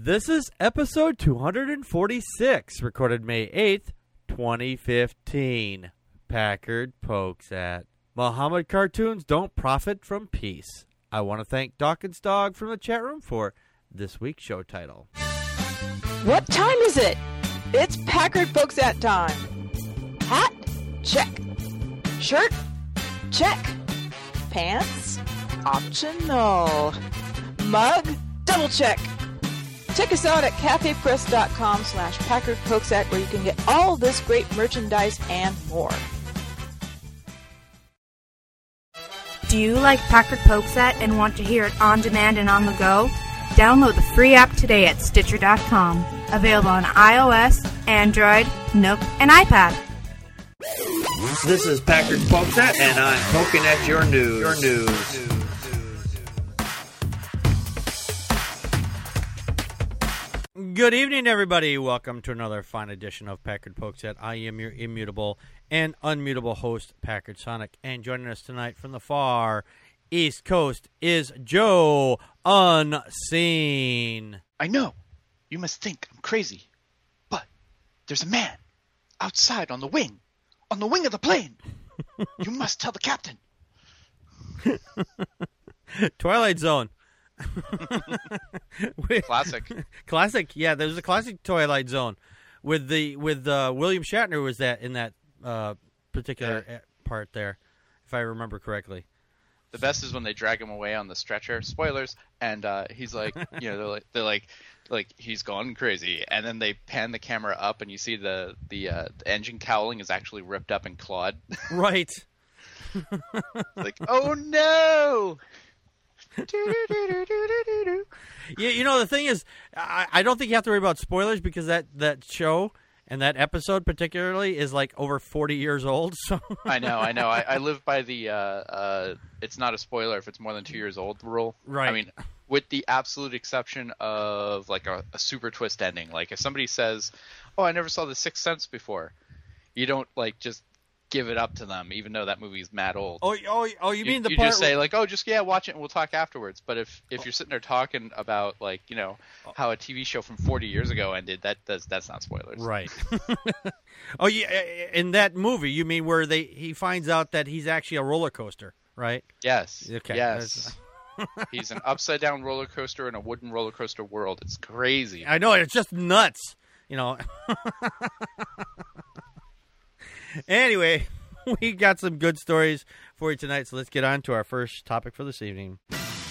This is episode 246, recorded May 8th, 2015. Packard pokes at Muhammad cartoons don't profit from peace. I want to thank Dawkins Dog from the chat room for this week's show title. What time is it? It's Packard pokes at time. Hat? Check. Shirt? Check. Pants? Optional. Mug? Double check. Check us out at cafepress.com/PackardPokesAt where you can get all this great merchandise and more. Do you like Packard Pokesat and want to hear it on demand and on the go? Download the free app today at Stitcher.com. Available on iOS, Android, Nook, and iPad. This is Packard Pokesat, and I'm poking at your news. Good evening, everybody. Welcome to another fine edition of Packard Pokesat. I am your immutable and unmutable host, Packard Sonic, and joining us tonight from the far East Coast is Joe Unseen. I know. You must think I'm crazy. But there's a man outside on the wing of the plane. You must tell the captain. Twilight Zone. Classic. Yeah, there's a classic Twilight Zone with William Shatner was in that particular part there, if I remember correctly. The best is when they drag him away on the stretcher. Spoilers. And he's like, they're like he's gone crazy. And then they pan the camera up, and you see the engine cowling is actually ripped up and clawed. Right. Like, oh no. Yeah, the thing is, I don't think you have to worry about spoilers because that show and that episode particularly is like over 40 years old. So I know. I live by the it's not a spoiler if it's more than 2 years old rule. Right. I mean, with the absolute exception of like a super twist ending. Like if somebody says, "Oh, I never saw The Sixth Sense before," you don't like just give it up to them, even though that movie is mad old. Oh! You mean the you part? Just say like, "Oh, just watch it, and we'll talk afterwards." But if you're sitting there talking about like how a TV show from 40 years ago ended, that's not spoilers, right? Oh yeah, in that movie, you mean where he finds out that he's actually a roller coaster, right? Yes. Okay. Yes. He's an upside down roller coaster in a wooden roller coaster world. It's crazy. I know, it's just nuts, Anyway, we got some good stories for you tonight, so let's get on to our first topic for this evening.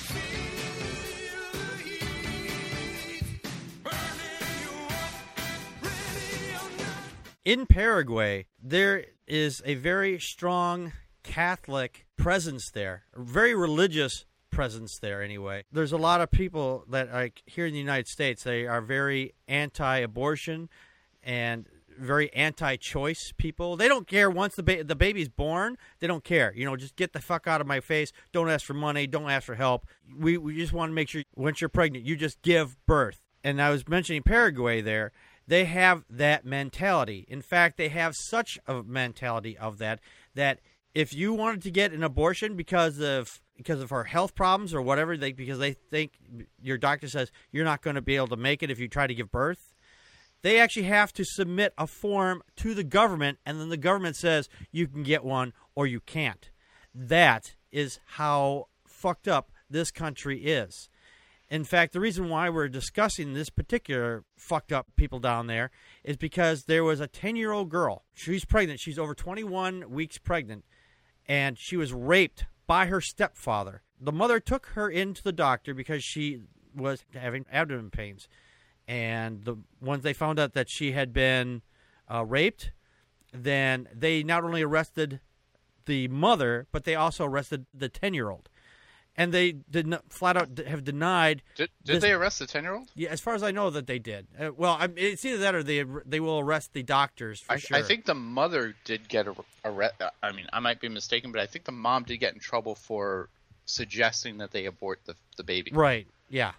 In Paraguay, there is a very strong Catholic presence there, a very religious presence there anyway. There's a lot of people that, like here in the United States, they are very anti-abortion and very anti-choice people. They don't care once the baby's born. They don't care. Just get the fuck out of my face. Don't ask for money. Don't ask for help. We just want to make sure once you're pregnant, you just give birth. And I was mentioning Paraguay there. They have that mentality. In fact, they have such a mentality of that if you wanted to get an abortion because of her health problems or whatever, because they think your doctor says you're not going to be able to make it if you try to give birth, they actually have to submit a form to the government, and then the government says you can get one or you can't. That is how fucked up this country is. In fact, the reason why we're discussing this particular fucked up people down there is because there was a 10-year-old girl. She's pregnant. She's over 21 weeks pregnant, and she was raped by her stepfather. The mother took her into the doctor because she was having abdomen pains. And once they found out that she had been raped, then they not only arrested the mother, but they also arrested the 10-year-old. And they did not flat out have denied. Did they arrest the 10-year-old? Yeah, as far as I know, that they did. It's either that or they will arrest the doctors for sure. I think the mother did get arrested. I mean, I might be mistaken, but I think the mom did get in trouble for suggesting that they abort the baby. Right. Yeah.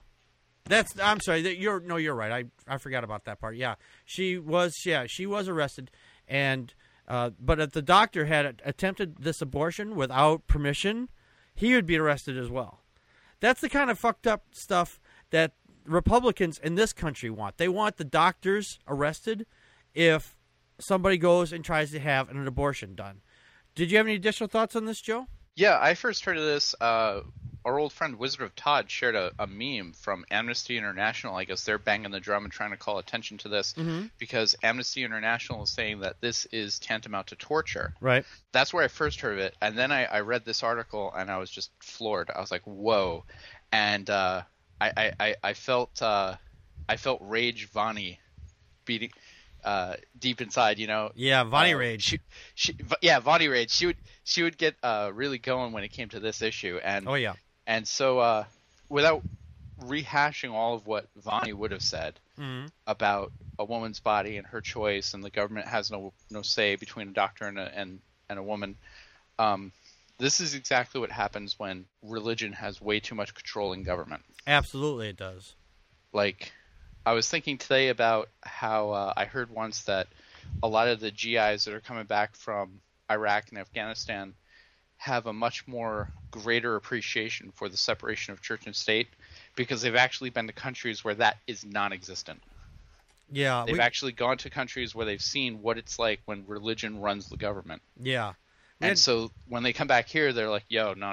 I'm sorry. You're right. I forgot about that part. Yeah, she was arrested, and but if the doctor had attempted this abortion without permission, he would be arrested as well. That's the kind of fucked up stuff that Republicans in this country want. They want the doctors arrested if somebody goes and tries to have an abortion done. Did you have any additional thoughts on this, Joe? Yeah, I first heard of this. Our old friend Wizard of Todd shared a meme from Amnesty International. I guess they're banging the drum and trying to call attention to this because Amnesty International is saying that this is tantamount to torture. Right. That's where I first heard of it. And then I read this article and I was just floored. I was like, whoa. And I felt Rage Vani beating deep inside, you know. Yeah, Vani Rage. Vani Rage. She would get really going when it came to this issue. And oh yeah. And so, without rehashing all of what Vani would have said about a woman's body and her choice, and the government has no say between a doctor and a woman, this is exactly what happens when religion has way too much control in government. Absolutely, it does. Like, I was thinking today about how I heard once that a lot of the GIs that are coming back from Iraq and Afghanistan have a much more greater appreciation for the separation of church and state because they've actually been to countries where that is non-existent. Yeah. They've actually gone to countries where they've seen what it's like when religion runs the government. Yeah. And so when they come back here, they're like, yo, no.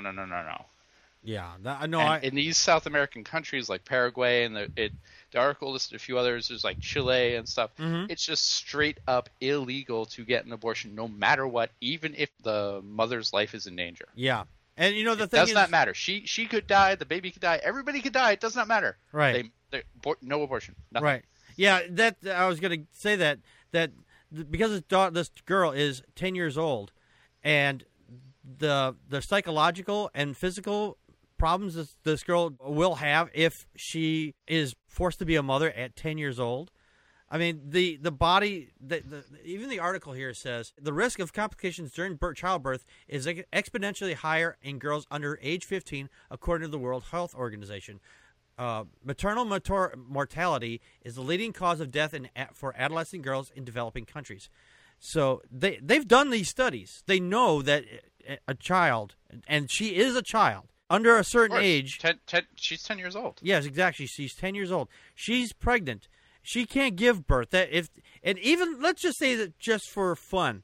Yeah. In these South American countries like Paraguay and the article listed a few others, there's like Chile and stuff. It's just straight up illegal to get an abortion no matter what, even if the mother's life is in danger. Yeah. And the it thing does not matter. She could die, the baby could die, everybody could die. It does not matter. Right. No abortion. Nothing. Right. Yeah, that I was going to say that because this girl is 10 years old and the psychological and physical problems this girl will have if she is forced to be a mother at 10 years old. I mean, the body, even the article here says the risk of complications during childbirth is exponentially higher in girls under age 15, according to the World Health Organization. Maternal mortality is the leading cause of death for adolescent girls in developing countries. So they've done these studies. They know that a child, and she is a child, under a certain age. She's 10 years old. Yes, exactly. She's 10 years old. She's pregnant. She can't give birth. Even let's just say that just for fun,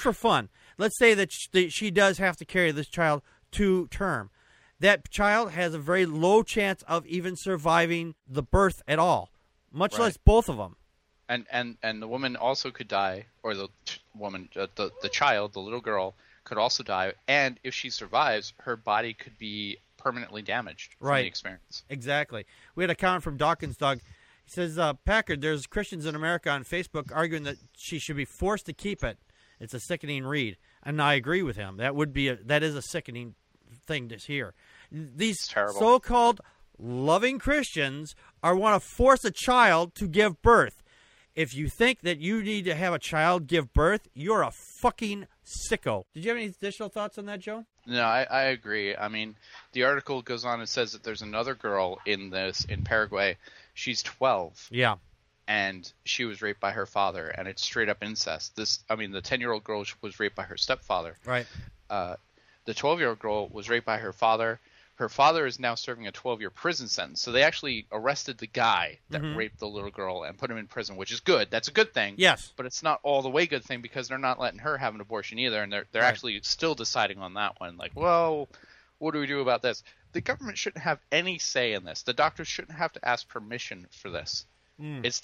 let's say that she does have to carry this child to term. That child has a very low chance of even surviving the birth at all, much less both of them. And the woman also could die, or the woman, the child, the little girl, could also die. And if she survives, her body could be permanently damaged from the experience. Exactly. We had a comment from Dawkins Dog. He says, Packard, there's Christians in America on Facebook arguing that she should be forced to keep it. It's a sickening read. And I agree with him. That is a sickening thing to hear. These so-called loving Christians want to force a child to give birth. If you think that you need to have a child give birth, you're a fucking sicko. Did you have any additional thoughts on that, Joe? No, I agree. I mean, the article goes on and says that there's another girl in Paraguay. She's 12. Yeah. And she was raped by her father, and it's straight up incest. The 10-year-old girl was raped by her stepfather. Right. The 12-year-old girl was raped by her father. Her father is now serving a 12-year prison sentence. So they actually arrested the guy that raped the little girl and put him in prison, which is good. That's a good thing. Yes. But it's not all the way good thing because they're not letting her have an abortion either, and they're actually still deciding on that one. Like, well, what do we do about this? The government shouldn't have any say in this. The doctors shouldn't have to ask permission for this. It's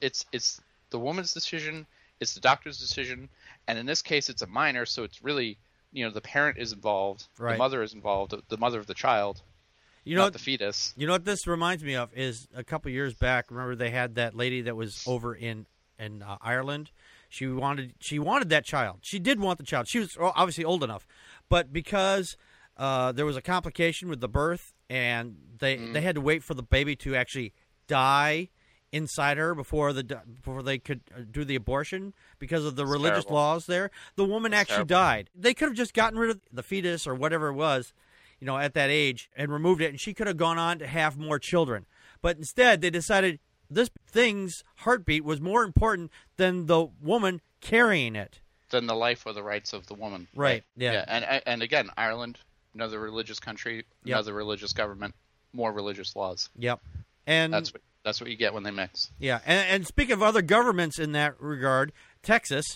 the woman's decision. It's the doctor's decision. And in this case, it's a minor, so it's really – the parent is involved, the mother is involved, the mother of the child, not the fetus. You know what this reminds me of is a couple years back. Remember they had that lady that was over in Ireland. She wanted that child. She did want the child. She was obviously old enough, but because there was a complication with the birth, and they had to wait for the baby to actually die inside her before they could do the abortion because of the religious laws there. The woman actually died. They could have just gotten rid of the fetus or whatever it was, at that age and removed it, and she could have gone on to have more children. But instead, they decided this thing's heartbeat was more important than the woman carrying it. Than the life or the rights of the woman. Right. Yeah. And again, Ireland, another religious country, another religious government, more religious laws. Yep. And That's what you get when they mix. Yeah, and speaking of other governments in that regard, Texas,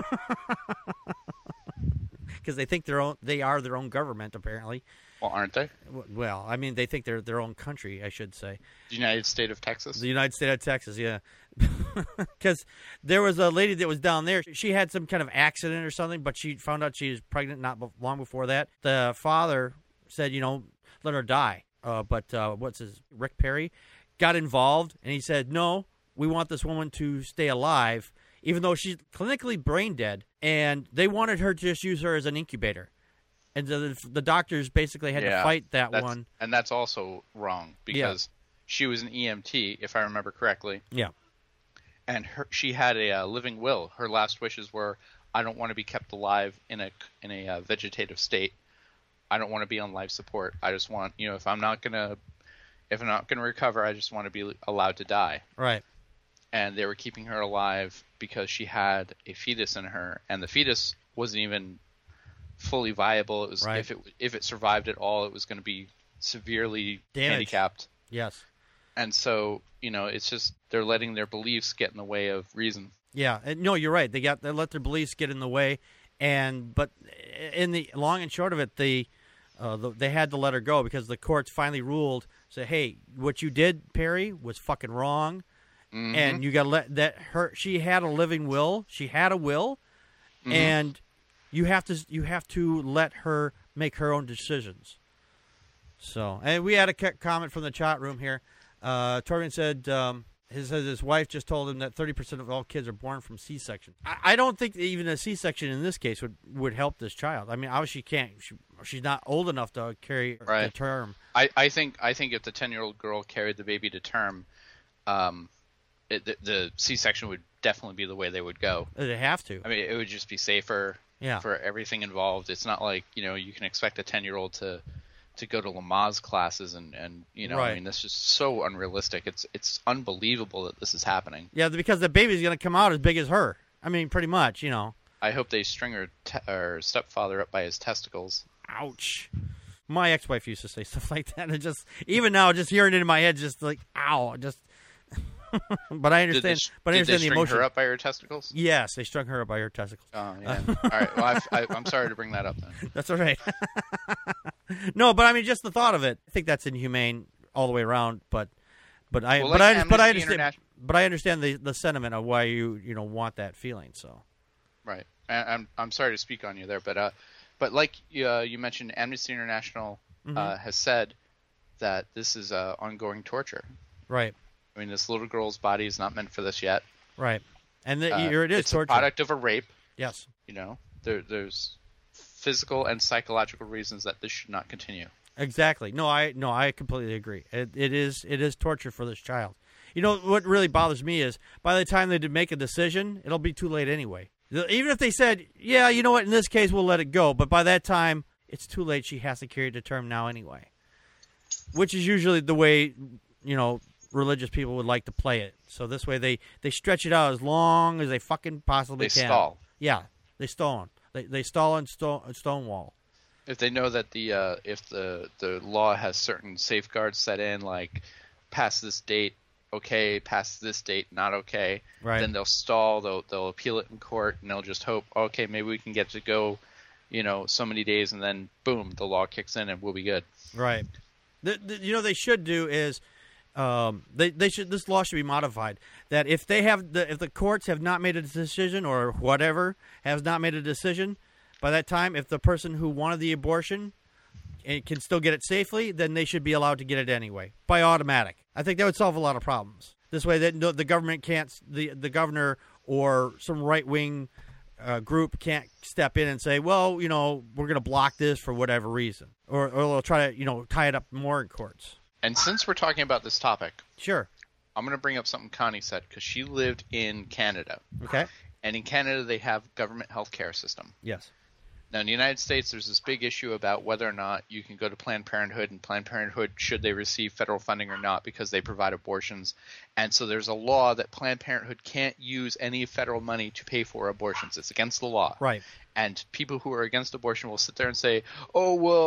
because they think they are their own government apparently. Well, aren't they? Well, I mean, they think they're their own country, I should say. The United State of Texas? The United State of Texas, yeah. Because there was a lady that was down there. She had some kind of accident or something, but she found out she was pregnant not long before that. The father said, let her die. But Rick Perry got involved, and he said, no, we want this woman to stay alive, even though she's clinically brain dead, and they wanted her to just use her as an incubator. And the doctors basically had to fight that one. And that's also wrong because she was an EMT, if I remember correctly. Yeah. And she had a living will. Her last wishes were, I don't want to be kept alive in a vegetative state. I don't want to be on life support. I just want, if I'm not gonna recover, I just want to be allowed to die. Right. And they were keeping her alive because she had a fetus in her, and the fetus wasn't even fully viable. It was if it survived at all, it was going to be severely handicapped. Yes. And so, it's just they're letting their beliefs get in the way of reason. Yeah. No, you're right. They let their beliefs get in the way, but in the long and short of it, they had to let her go because the courts finally ruled, say, hey, what you did, Perry, was fucking wrong, and you got to let she had a living will. She had a will, and you have to let her make her own decisions. So, and we had a comment from the chat room here. Torben said his wife just told him that 30% of all kids are born from C-section. I don't think even a C-section in this case would help this child. I mean, obviously she's not old enough to carry the term. I think if the 10-year-old girl carried the baby to term, the C-section would definitely be the way they would go. They'd have to. I mean, it would just be safer. Yeah. For everything involved. It's not like, you can expect a 10-year-old to go to Lamaze classes and right. I mean, that's just so unrealistic. It's unbelievable that this is happening. Yeah, because the baby's going to come out as big as her. I mean, pretty much, I hope they string her stepfather up by his testicles. Ouch. My ex-wife used to say stuff like that, and just even now, just hearing it in my head, just like, ow, just... But I understand. Did they the emotion. String her up by her testicles? Yes, they strung her up by her testicles. Oh yeah. All right. Well, I'm sorry to bring that up then. That's all right. No, but I mean, just the thought of it. I think that's inhumane all the way around. But I understand the sentiment of why you want that feeling. So. Right. I'm sorry to speak on you there, but like you mentioned, Amnesty International has said that this is ongoing torture. Right. I mean, this little girl's body is not meant for this yet. Right. And here it is, it's torture. a product of a rape. Yes. There's physical and psychological reasons that this should not continue. Exactly. No, I completely agree. It is torture for this child. What really bothers me is by the time they make a decision, it'll be too late anyway. Even if they said, yeah, you know what, in this case we'll let it go, but by that time it's too late. She has to carry it to term now anyway, which is usually the way religious people would like to play it. So this way they stretch it out as long as they fucking possibly can. They stall. Yeah, they stall. They stall and stonewall. If they know that if the law has certain safeguards set in, like past this date, okay, past this date, not okay, right. Then they'll stall. They'll appeal it in court, and they'll just hope, okay, maybe we can get to go, so many days, and then boom, the law kicks in, and we'll be good. Right. They should do is. This law should be modified. That if the courts have not made a decision or whatever has not made a decision, by that time, if the person who wanted the abortion can still get it safely, then they should be allowed to get it anyway by automatic. I think that would solve a lot of problems. This way, that the government can't, the governor or some right wing group can't step in and say, well, we're going to block this for whatever reason, or they'll try to tie it up more in courts. And since we're talking about this topic, sure, I'm going to bring up something Connie said because she lived in Canada. Okay. And in Canada, they have government health care system. Yes. Now, in the United States, there's this big issue about whether or not you can go to Planned Parenthood, and Planned Parenthood, should they receive federal funding or not, because they provide abortions. And so there's a law that Planned Parenthood can't use any federal money to pay for abortions. It's against the law. Right. And people who are against abortion will sit there and say, oh, well,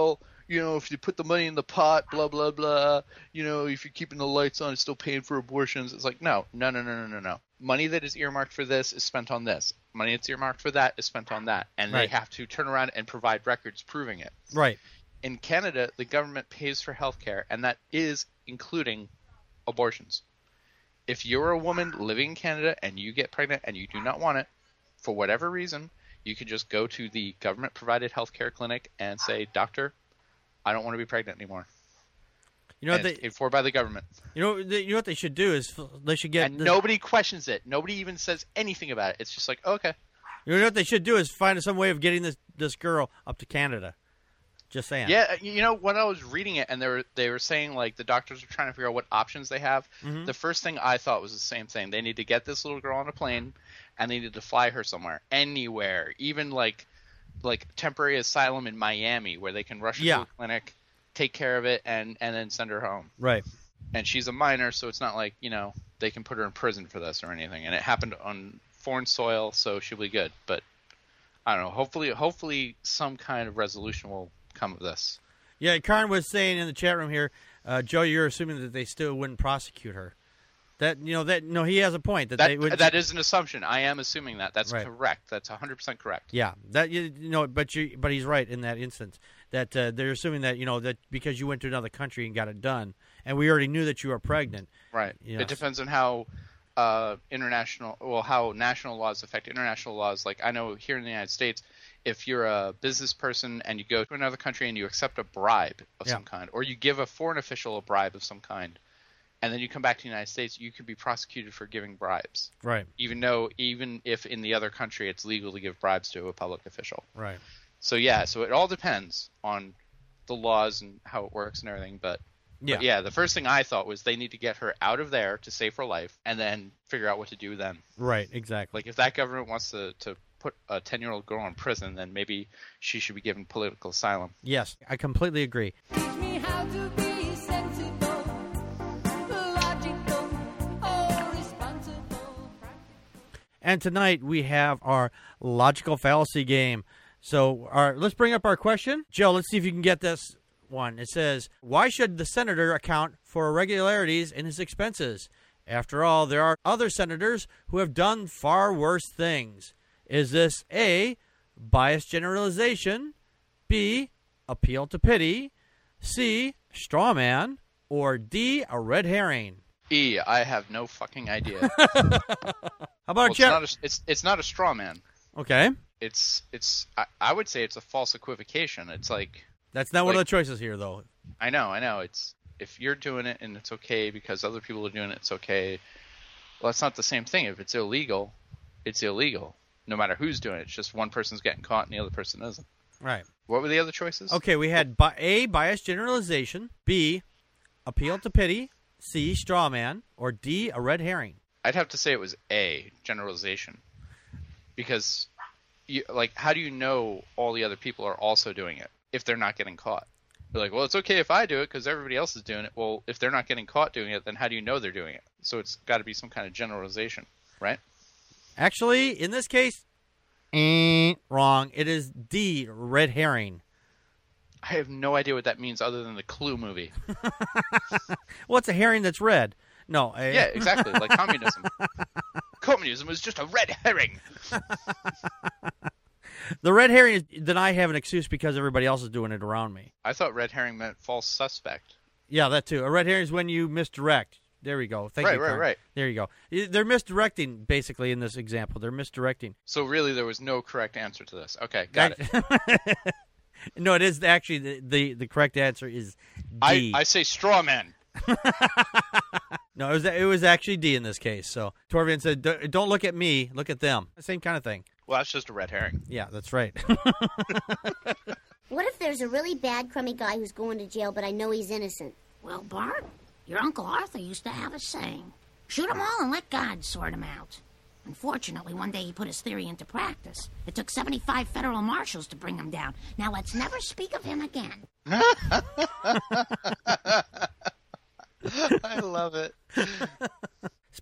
if you put the money in the pot, blah, blah, blah, if you're keeping the lights on, it's still paying for abortions. It's like, no. Money that is earmarked for this is spent on this. Money that's earmarked for that is spent on that. And Right. they have to turn around and provide records proving it. Right. In Canada, the government pays for healthcare, and that is including abortions. If you're a woman living in Canada and you get pregnant and you do not want it, for whatever reason, you can just go to the government-provided healthcare clinic and say, "Doctor, I don't want to be pregnant anymore." You know what And it's they, paid for by the government. you know what they should do is they should get And nobody questions it. Nobody even says anything about it. It's just like, okay. You know what they should do is find some way of getting this girl up to Canada. Just saying. Yeah, when I was reading it and they were saying like the doctors are trying to figure out what options they have, Mm-hmm. the first thing I thought was the same thing. They need to get this little girl on a plane and they need to fly her somewhere, anywhere, even like temporary asylum in Miami where they can rush her Yeah. to a clinic, take care of it, and then send her home. Right. And she's a minor, so it's not like, they can put her in prison for this or anything. And it happened on foreign soil, so she'll be good. But I don't know. Hopefully some kind of resolution will come of this. Yeah, Karn was saying in the chat room here, Joe, you're assuming that they still wouldn't prosecute her. He has a point that they would. That is an assumption. I am assuming that. That's Right. correct. That's 100% correct. Yeah, but he's right in that instance that they're assuming that that because you went to another country and got it done, and we already knew that you were pregnant. Right. Yes. It depends on how how national laws affect international laws. Like I know here in the United States, if you're a business person and you go to another country and you accept a bribe of some kind, or you give a foreign official a bribe of some kind, and then you come back to the United States, you could be prosecuted for giving bribes. Right. Even if in the other country it's legal to give bribes to a public official. Right. So it all depends on the laws and how it works and everything. But the first thing I thought was they need to get her out of there to save her life and then figure out what to do then. Right. Exactly. Like if that government wants to put a 10-year-old girl in prison, then maybe she should be given political asylum. Yes, I completely agree. Teach me how to be sensible, logical, responsible. And tonight we have our logical fallacy game. So let's bring up our question. Joe, let's see if you can get this one. It says, why should the senator account for irregularities in his expenses? After all, there are other senators who have done far worse things. Is this A, biased generalization, B, appeal to pity, C, straw man, or D, a red herring? E, I have no fucking idea. How about it's not a straw man. Okay. I would say it's a false equivocation. It's like That's not one of the choices here, though. I know. It's if you're doing it and it's okay because other people are doing it, it's okay. Well, it's not the same thing. If it's illegal, it's illegal. No matter who's doing it. It's just one person's getting caught and the other person isn't. Right. What were the other choices? Okay, we had A, biased generalization, B, appeal to pity, C, straw man, or D, a red herring. I'd have to say it was A, generalization. Because, how do you know all the other people are also doing it if they're not getting caught? They're like, well, it's okay if I do it because everybody else is doing it. Well, if they're not getting caught doing it, then how do you know they're doing it? So it's got to be some kind of generalization, right? Actually, in this case, wrong. It is D, red herring. I have no idea what that means other than the Clue movie. What's a herring that's red? No. Yeah, exactly. Like communism. Communism is just a red herring. The red herring is then I have an excuse because everybody else is doing it around me. I thought red herring meant false suspect. Yeah, that too. A red herring is when you misdirect. There we go. Thank you. Right. There you go. They're misdirecting, basically, in this example. They're misdirecting. So really there was no correct answer to this. Okay, got it. No, it is actually the correct answer is D. I say straw man. No, it was actually D in this case. So Torvian said, "Don't look at me, look at them." Same kind of thing. Well, that's just a red herring. Yeah, that's right. What if there's a really bad, crummy guy who's going to jail, but I know he's innocent? Well, Bart, your Uncle Arthur used to have a saying, shoot 'em all and let God sort 'em out. Unfortunately, one day he put his theory into practice. It took 75 federal marshals to bring him down. Now let's never speak of him again. I love it.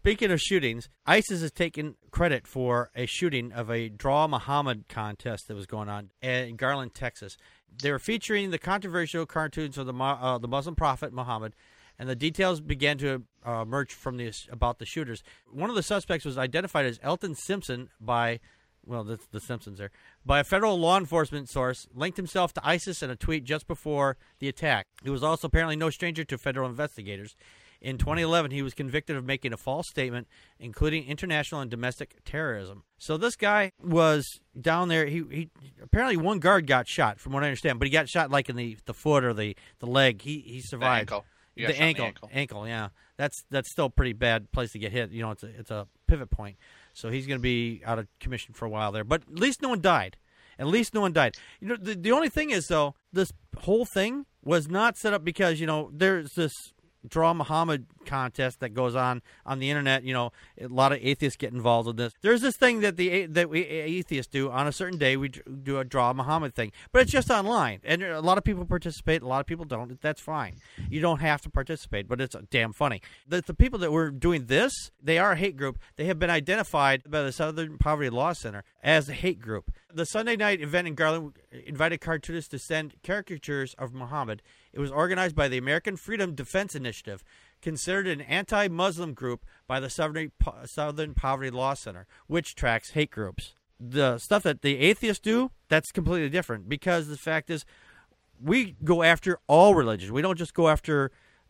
Speaking of shootings, ISIS has taken credit for a shooting of a Draw Muhammad contest that was going on in Garland, Texas. They were featuring the controversial cartoons of the Muslim prophet Muhammad, and the details began to emerge from about the shooters. One of the suspects was identified as Elton Simpson by, well, the Simpsons there, by a federal law enforcement source, linked himself to ISIS in a tweet just before the attack. He was also apparently no stranger to federal investigators. In 2011, he was convicted of making a false statement, including international and domestic terrorism. So this guy was down there. He apparently one guard got shot, from what I understand, but he got shot like in the foot or the leg. He survived. The ankle. The ankle. Yeah, that's still a pretty bad place to get hit. You know, it's a pivot point. So he's going to be out of commission for a while there. But at least no one died. At least no one died. You know, the only thing is, though, this whole thing was not set up because, you know, there's this Draw Muhammad contest that goes on the internet. You know, a lot of atheists get involved with this. There's this thing that we atheists do on a certain day. We do a Draw Muhammad thing, but it's just online, and a lot of people participate. A lot of people don't. That's fine. You don't have to participate, but it's damn funny. The people that were doing this, they are a hate group. They have been identified by the Southern Poverty Law Center as a hate group. The Sunday night event in Garland invited cartoonists to send caricatures of Muhammad. It was organized by the American Freedom Defense Initiative, considered an anti-Muslim group by the Southern Poverty Law Center, which tracks hate groups. The stuff that the atheists do, that's completely different, because the fact is we go after all religions. We don't just go after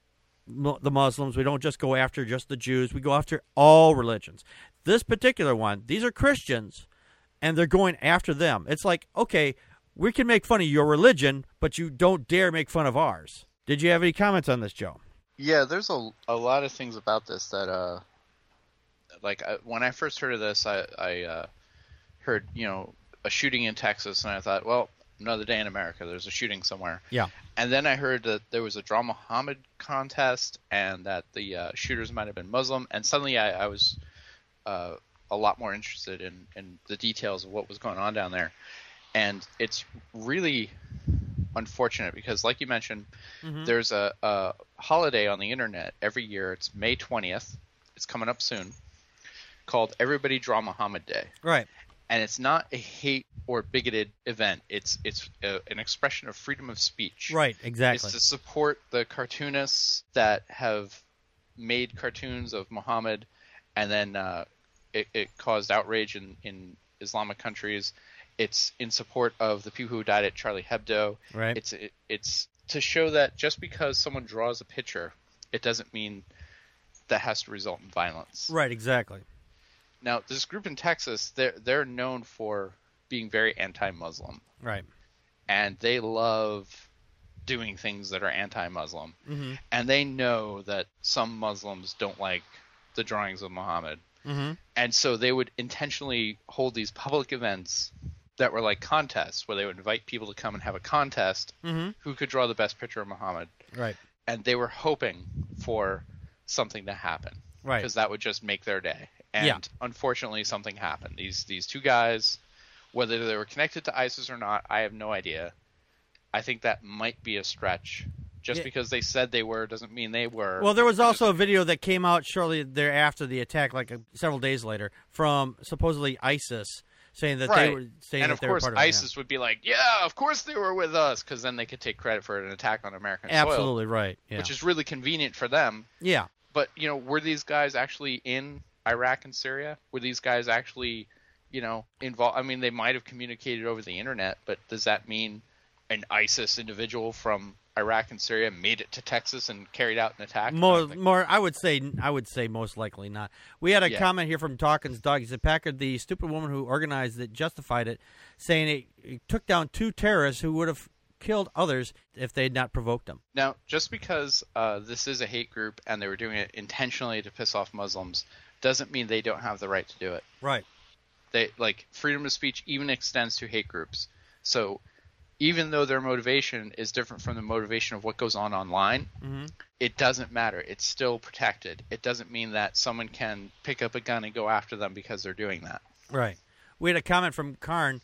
the Muslims. We don't just go after just the Jews. We go after all religions. This particular one, these are Christians, and they're going after them. It's like, okay, we can make fun of your religion, but you don't dare make fun of ours. Did you have any comments on this, Joe? Yeah, there's a lot of things about this that, when I first heard of this, I heard, you know, a shooting in Texas, and I thought, well, another day in America, there's a shooting somewhere. Yeah. And then I heard that there was a Draw Muhammad contest, and that the shooters might have been Muslim, and suddenly I was a lot more interested in the details of what was going on down there. And it's really unfortunate because, like you mentioned, there's a holiday on the internet every year. It's May 20th. It's coming up soon, called Everybody Draw Muhammad Day. Right. And it's not a hate or bigoted event. It's an expression of freedom of speech. Right, exactly. It's to support the cartoonists that have made cartoons of Muhammad, and then it caused outrage in Islamic countries. It's in support of the people who died at Charlie Hebdo. Right. It's to show that just because someone draws a picture, it doesn't mean that has to result in violence. Right, exactly. Now, this group in Texas, they're known for being very anti-Muslim. Right. And they love doing things that are anti-Muslim. Mm-hmm. And they know that some Muslims don't like the drawings of Muhammad. Mm-hmm. And so they would intentionally hold these public events that were like contests, where they would invite people to come and have a contest who could draw the best picture of Muhammad. Right. And they were hoping for something to happen. Right. Because that would just make their day. And unfortunately, something happened. These two guys, whether they were connected to ISIS or not, I have no idea. I think that might be a stretch. Just because they said they were doesn't mean they were. Well, there was also a video that came out shortly thereafter the attack, like several days later, from supposedly ISIS, saying that they were saying that they were part of it. And of course, ISIS would be like, "Yeah, of course they were with us," because then they could take credit for an attack on American soil. Absolutely right. Yeah. Which is really convenient for them. Yeah. But you know, were these guys actually in Iraq and Syria? Were these guys actually, you know, involved? I mean, they might have communicated over the internet, but does that mean an ISIS individual from Iraq and Syria made it to Texas and carried out an attack? More. I would say most likely not. We had a comment here from Dawkins Doug. He said Packard, the stupid woman who organized it, justified it, saying it took down 2 terrorists who would have killed others if they had not provoked them. Now, just because this is a hate group and they were doing it intentionally to piss off Muslims doesn't mean they don't have the right to do it. Right. They freedom of speech even extends to hate groups. So even though their motivation is different from the motivation of what goes on online, it doesn't matter. It's still protected. It doesn't mean that someone can pick up a gun and go after them because they're doing that. Right. We had a comment from Karn,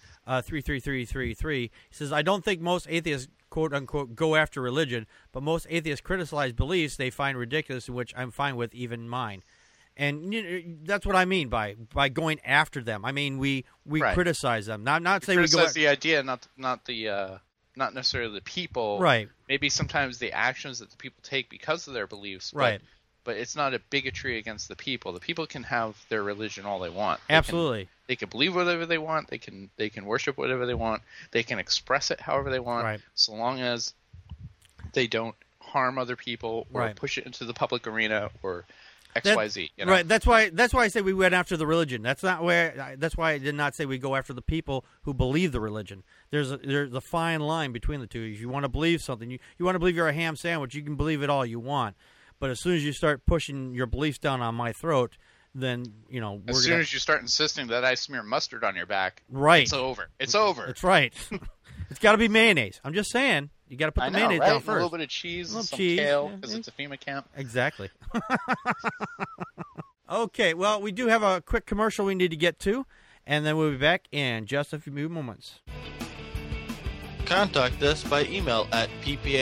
33333. He says, I don't think most atheists, quote unquote, go after religion, but most atheists criticize beliefs they find ridiculous, which I'm fine with, even mine. And that's what I mean by going after them. I mean, we Right. criticize them, not say we go. Criticize the idea, not necessarily the people. Right. Maybe sometimes the actions that the people take because of their beliefs. Right. But it's not a bigotry against the people. The people can have their religion all they want. Absolutely. They can believe whatever they want. They can worship whatever they want. They can express it however they want. Right. So long as they don't harm other people or Right. push it into the public arena or XYZ. You know? Right. That's why I say we went after the religion. That's why I did not say we go after the people who believe the religion. There's a fine line between the two. If you want to believe something, you want to believe you're a ham sandwich, you can believe it all you want. But as soon as you start pushing your beliefs down on my throat, then As soon as you start insisting that I smear mustard on your back, right, it's over. It's over. That's right. It's got to be mayonnaise. I'm just saying, you got to put the mayonnaise down right? first. A little bit of cheese, and some cheese, kale, yeah. because it's a FEMA camp. Exactly. Okay, well, we do have a quick commercial we need to get to, and then we'll be back in just a few moments. Contact us by email at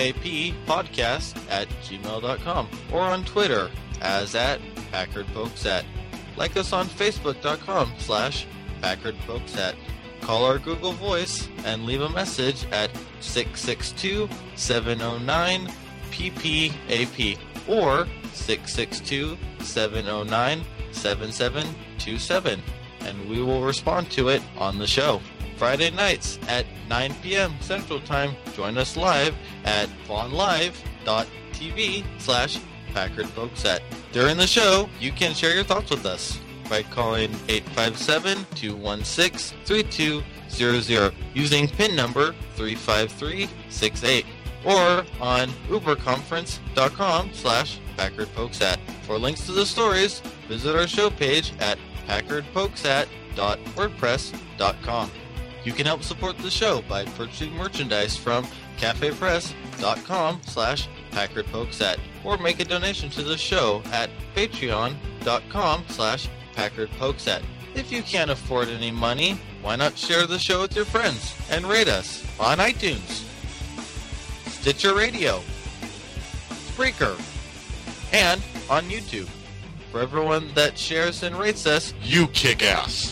ppappodcast@gmail.com or on Twitter as @PackardPokesat. Like us on Facebook.com/PackardPokesat. Call our Google Voice and leave a message at 662-709-PPAP or 662-709-7727, and we will respond to it on the show. Friday nights at 9 p.m. Central Time. Join us live at vaughnlive.tv/PackardPokesat. During the show, you can share your thoughts with us by calling 857-216-3200 using PIN number 35368 or on uberconference.com/PackardPokesat. For links to the stories, visit our show page at packardpokesat.wordpress.com. You can help support the show by purchasing merchandise from cafepress.com/PackardPokesat or make a donation to the show at patreon.com/PackardPokesat. If you can't afford any money, why not share the show with your friends and rate us on iTunes, Stitcher Radio, Spreaker, and on YouTube. For everyone that shares and rates us, you kick ass!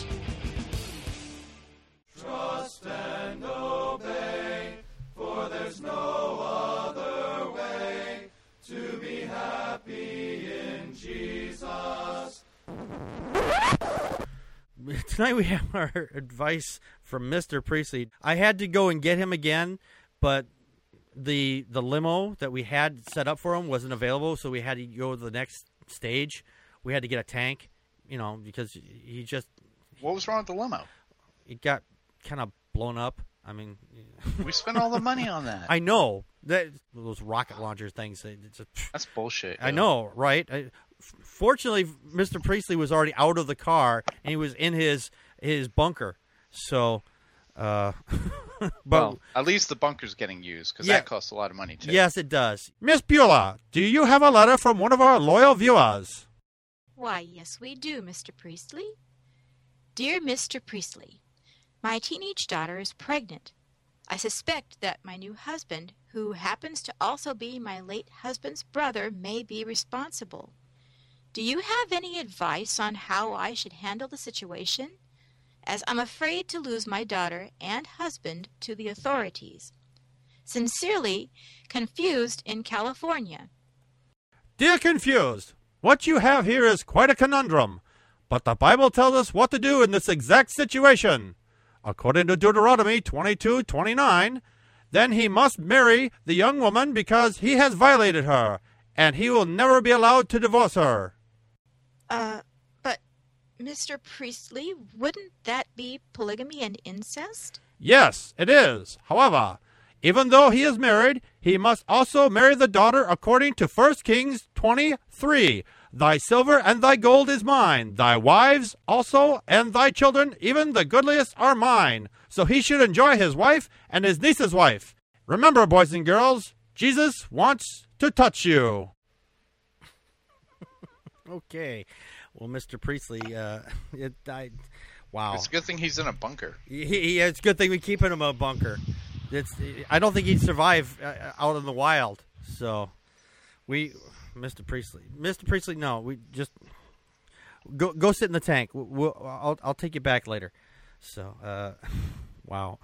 Tonight we have our advice from Mr. Priestley. I had to go and get him again, but the limo that we had set up for him wasn't available, so we had to go to the next stage. We had to get a tank, because he just... What was wrong with the limo? It got kind of blown up. I mean... We spent all the money on that. I know. Those rocket launcher things. That's bullshit. I know, right? Fortunately, Mr. Priestley was already out of the car, and he was in his bunker. So, well, at least the bunker's getting used, because that costs a lot of money, too. Yes, it does. Miss Beulah, do you have a letter from one of our loyal viewers? Why, yes, we do, Mr. Priestley. Dear Mr. Priestley, my teenage daughter is pregnant. I suspect that my new husband, who happens to also be my late husband's brother, may be responsible. Do you have any advice on how I should handle the situation, as I'm afraid to lose my daughter and husband to the authorities? Sincerely, Confused in California. Dear Confused, what you have here is quite a conundrum, but the Bible tells us what to do in this exact situation. According to Deuteronomy 22:29, then he must marry the young woman because he has violated her, and he will never be allowed to divorce her. But, Mr. Priestley, wouldn't that be polygamy and incest? Yes, it is. However, even though he is married, he must also marry the daughter according to 1 Kings 20:3. Thy silver and thy gold is mine, thy wives also and thy children, even the goodliest, are mine. So he should enjoy his wife and his niece's wife. Remember, boys and girls, Jesus wants to touch you. Okay. Well, Mr. Priestley, wow. It's a good thing he's in a bunker. It's a good thing we keep him in a bunker. I don't think he'd survive out in the wild. So, Mr. Priestley, no, Go sit in the tank. I'll take you back later. So, wow.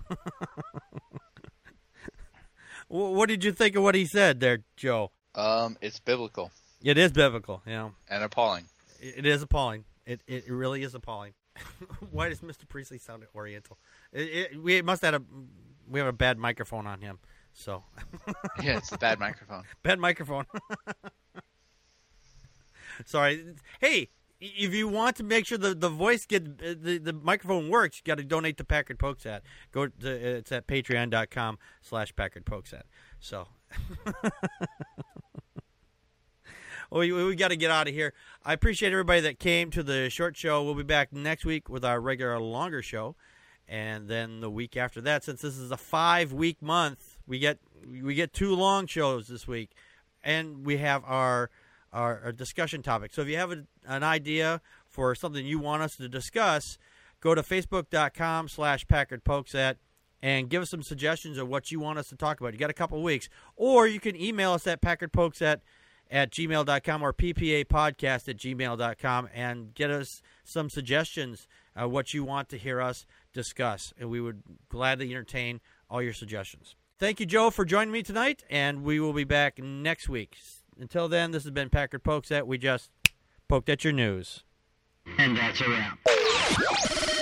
What did you think of what he said there, Joe? It's biblical. It is biblical, you know. And appalling. It is appalling. It really is appalling. Why does Mr. Priestley sound Oriental? We have a bad microphone on him. So yeah, it's a bad microphone. Bad microphone. Sorry. Hey, if you want to make sure the voice the microphone works, you got to donate to Packard Pokesat. It's at patreon.com/PackardPokesat. So we got to get out of here. I appreciate everybody that came to the short show. We'll be back next week with our regular longer show. And then the week after that, since this is a 5-week month, we get 2 long shows this week, and we have our discussion topic. So if you have an idea for something you want us to discuss, go to facebook.com/PackardPokesat and give us some suggestions of what you want us to talk about. You got a couple of weeks, or you can email us at PackardPokesat@gmail.com or ppapodcast@gmail.com and get us some suggestions what you want to hear us discuss, and we would gladly entertain all your suggestions. Thank you, Joe, for joining me tonight, and we will be back next week. Until then, this has been Packard Pokesat. We just poked at your news. And that's a wrap.